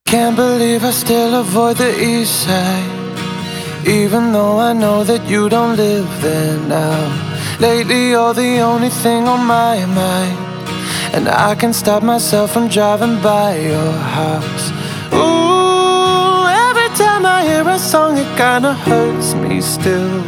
Can't believe I still avoid the east side, even though I know that you don't live there now. Lately you're the only thing on my mind, and I can't stop myself from driving by your house. Ooh, every time I hear a song it kinda hurts me still.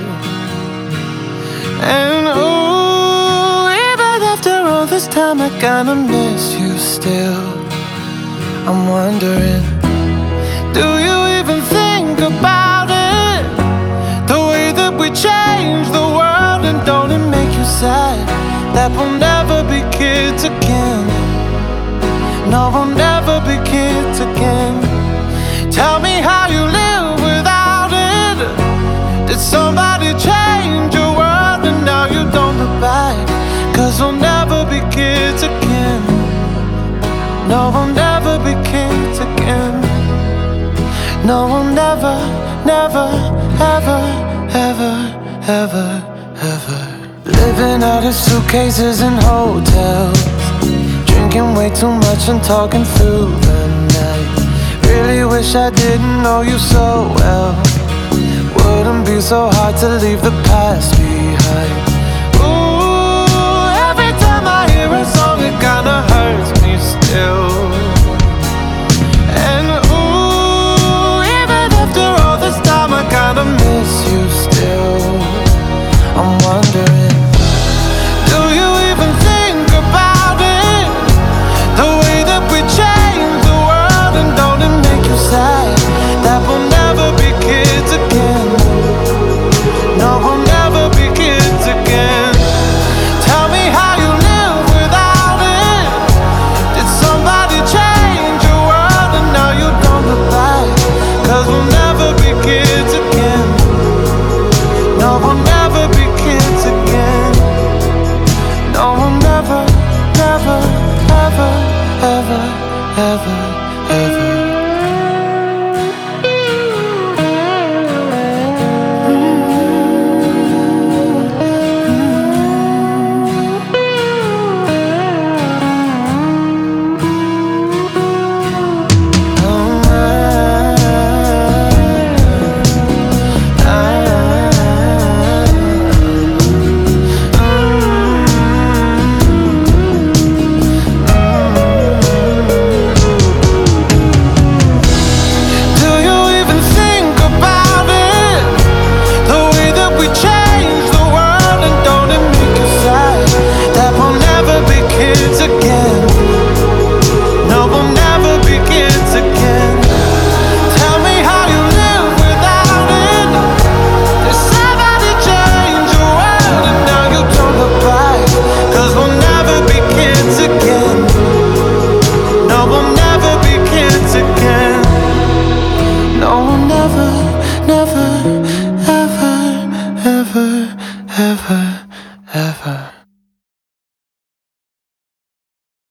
And ooh, even after all this time I kinda miss you still. I'm wondering, do you even think about it? The way that we change the world, and don't it make you sad that we'll never be kids again? No, we'll never be kids again. Tell me how you live without it. Did somebody change your world and now you don't look back? 'Cause we'll never be kids again. No, we'll never be kids again. No, we'll never, never, ever, ever, ever, ever. Living out of suitcases in hotels, drinking way too much and talking through the night. Really wish I didn't know you so well. Wouldn't be so hard to leave the past behind. Ooh, every time I hear a song it kinda hurts me still. And ooh, even after all this time I kinda miss you still. I'm wondering, do you even think about it? The way that we change the world, and don't it make you sad that we'll never be kids again? No, we'll never be kids again. Tell me how you live without it. Did somebody change your world and now you don't look back? 'Cause we'll never be kids again. No, we'll never be kids again. No, we'll never, never, ever, ever, ever, ever.